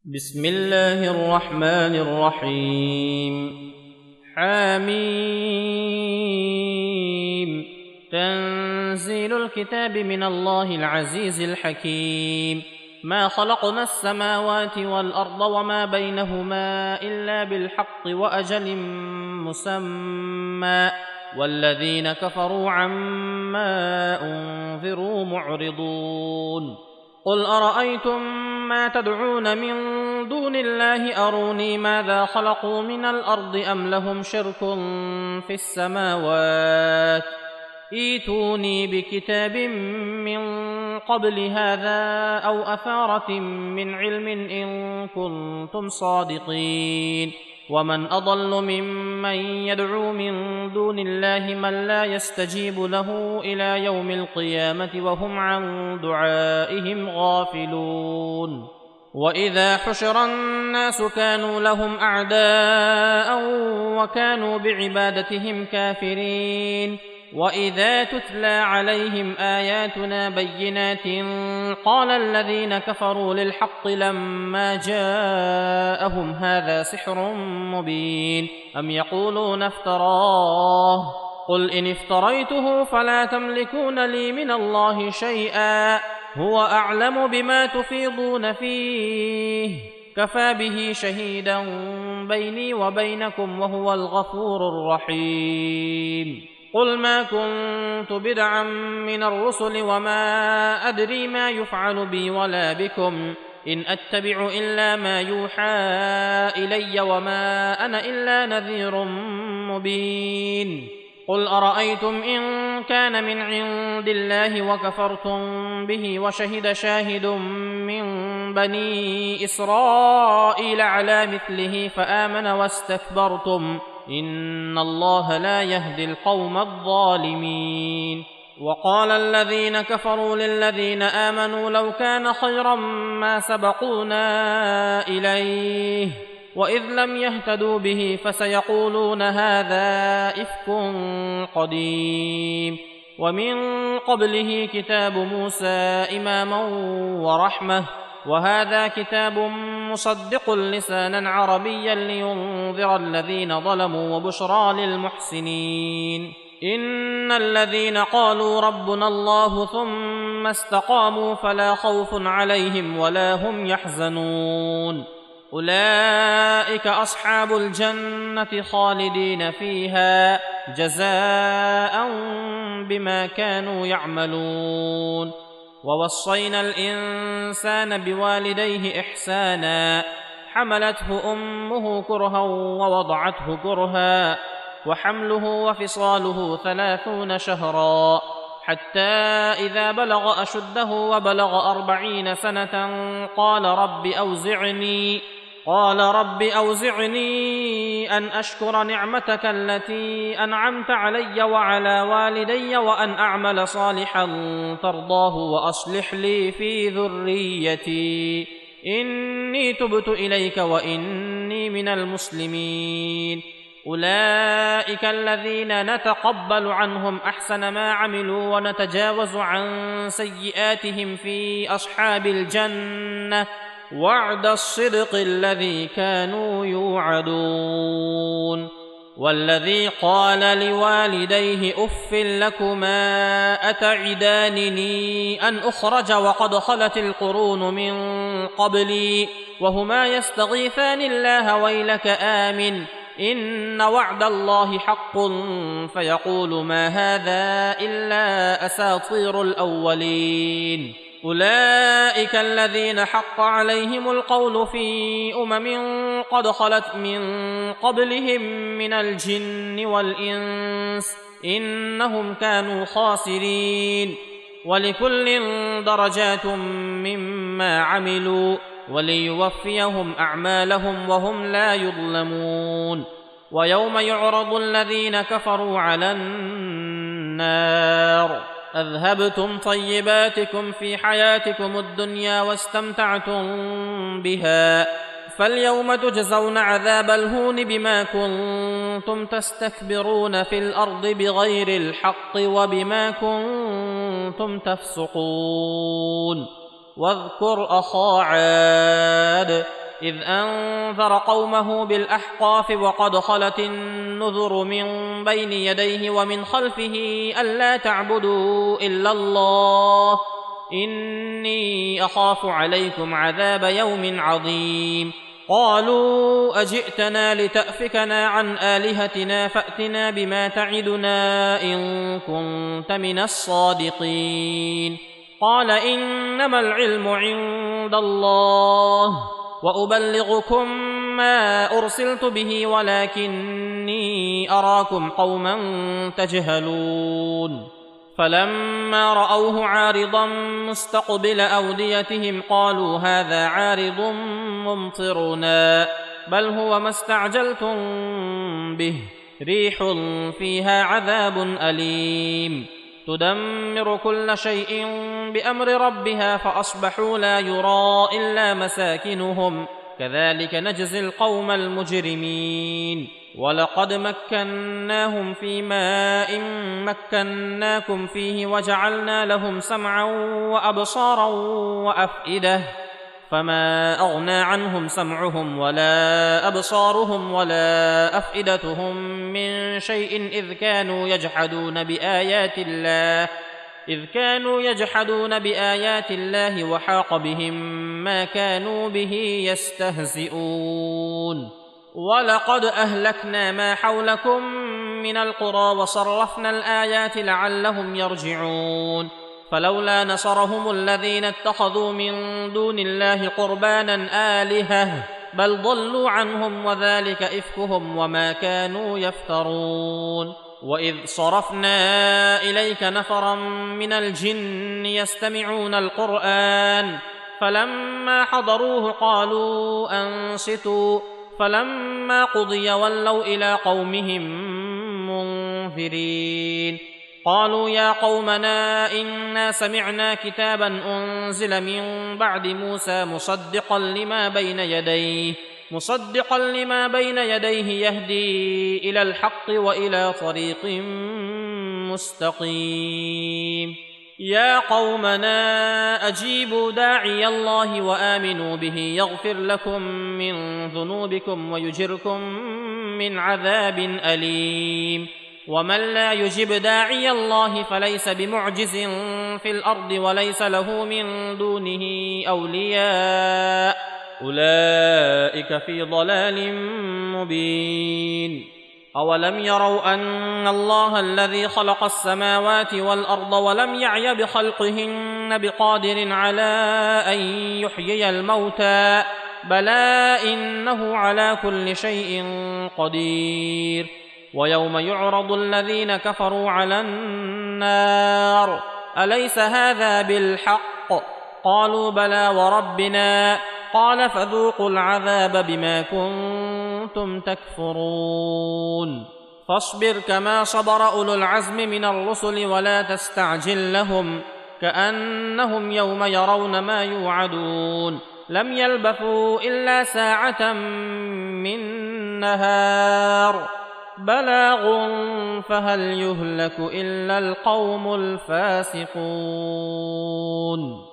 بسم الله الرحمن الرحيم. حميم. تنزيل الكتاب من الله العزيز الحكيم. ما خلقنا السماوات والأرض وما بينهما إلا بالحق وأجل مسمى، والذين كفروا عما أنذروا معرضون. قل أرأيتم ما تدعون من دون الله أروني ماذا خلقوا من الأرض أم لهم شرك في السماوات، ائتوني بكتاب من قبل هذا أو أثارة من علم إن كنتم صادقين. ومن أضل ممن يدعو من دون الله من لا يستجيب له إلى يوم القيامة وهم عن دعائهم غافلون. وإذا حشر الناس كانوا لهم أعداء وكانوا بعبادتهم كافرين. وإذا تتلى عليهم آياتنا بينات قال الذين كفروا للحق لما جاءهم هذا سحر مبين أم يقولون افتراه، قل إن افتريته فلا تملكون لي من الله شيئا هو أعلم بما تفيضون فيه كفى به شهيدا بيني وبينكم وهو الغفور الرحيم. قل ما كنت بدعا من الرسل وما أدري ما يفعل بي ولا بكم إن أتبع إلا ما يوحى إلي وما أنا إلا نذير مبين. قل أرأيتم إن كان من عند الله وكفرتم به وشهد شاهد من بني إسرائيل على مثله فآمن واستكبرتم إن الله لا يهدي القوم الظالمين. وقال الذين كفروا للذين آمنوا لو كان خيرا ما سبقونا إليه وإذ لم يهتدوا به فسيقولون هذا إفك قديم. ومن قبله كتاب موسى إماما ورحمة وهذا كتاب مصدق لسانا عربيا لينذر الذين ظلموا وبشرى للمحسنين. إن الذين قالوا ربنا الله ثم استقاموا فلا خوف عليهم ولا هم يحزنون أولئك أصحاب الجنة خالدين فيها جزاء بما كانوا يعملون. ووصينا الإنسان بوالديه إحسانا حملته أمه كرها ووضعته كرها وحمله وفصاله 30 شهرا حتى إذا بلغ أشده وبلغ 40 سنة قال رب أوزعني أن أشكر نعمتك التي أنعمت علي وعلى والدي وأن أعمل صالحا ترضاه وأصلح لي في ذريتي إني تبت إليك وإني من المسلمين. أولئك الذين نتقبل عنهم أحسن ما عملوا ونتجاوز عن سيئاتهم في أصحاب الجنة وعد الصدق الذي كانوا يوعدون. والذي قال لوالديه أف لكما أتعدانني أن أخرج وقد خلت القرون من قبلي وهما يستغيثان الله ويلك آمن إن وعد الله حق فيقول ما هذا إلا أساطير الأولين. أولئك الذين حق عليهم القول في قد خلت من قبلهم من الجن والإنس إنهم كانوا خاسرين. ولكل درجات مما عملوا وليوفيهم أعمالهم وهم لا يظلمون. ويوم يعرض الذين كفروا على النار أذهبتم طيباتكم في حياتكم الدنيا واستمتعتم بها فاليوم تجزون عذاب الهون بما كنتم تستكبرون في الأرض بغير الحق وبما كنتم تفسقون. واذكر أخا عاد إذ أنذر قومه بالأحقاف وقد خلت النذر من بين يديه ومن خلفه ألا تعبدوا إلا الله إني أخاف عليكم عذاب يوم عظيم قالوا أجئتنا لتأفكنا عن آلهتنا فأتنا بما تعدنا إن كنت من الصادقين قال إنما العلم عند الله وأبلغكم ما أرسلت به ولكني أراكم قوما تجهلون فلما رأوه عارضا مستقبل أوديتهم قالوا هذا عارض ممطرنا بل هو ما استعجلتم به ريح فيها عذاب أليم تدمر كل شيء بأمر ربها فأصبحوا لا يرى إلا مساكنهم كذلك نجزي القوم المجرمين ولقد مكناهم في ماء مكناكم فيه وجعلنا لهم سمعا وأبصارا وأفئدة فما أغنى عنهم سمعهم ولا أبصارهم ولا أفئدتهم من شيء إذ كانوا يجحدون بآيات الله وحاق بهم ما كانوا به يستهزئون ولقد أهلكنا ما حولكم من القرى وصرفنا الآيات لعلهم يرجعون فلولا نصرهم الذين اتخذوا من دون الله قربانا آلهة بل ضلوا عنهم وذلك إفكهم وما كانوا يفترون وإذ صرفنا إليك نفرا من الجن يستمعون القرآن فلما حضروه قالوا أنصتوا فلما قضي ولوا إلى قومهم منذرين قالوا يا قومنا إنا سمعنا كتابا أنزل من بعد موسى مصدقا لما بين يديه يهدي إلى الحق وإلى طريق مستقيم يا قومنا أجيبوا داعي الله وآمنوا به يغفر لكم من ذنوبكم ويجركم من عذاب أليم ومن لا يجب داعي الله فليس بمعجز في الأرض وليس له من دونه أولياء أولئك في ضلال مبين أولم يروا أن الله الذي خلق السماوات والأرض ولم يعي بخلقهن بقادر على أن يحيي الموتى بلى إنه على كل شيء قدير ويوم يعرض الذين كفروا على النار أليس هذا بالحق قالوا بلى وربنا قال فذوقوا العذاب بما كنتم تكفرون فاصبر كما صبر أولو العزم من الرسل ولا تستعجل لهم كأنهم يوم يرون ما يوعدون لم يلبثوا إلا ساعة من نهار بلاغ فهل يهلك إلا القوم الفاسقون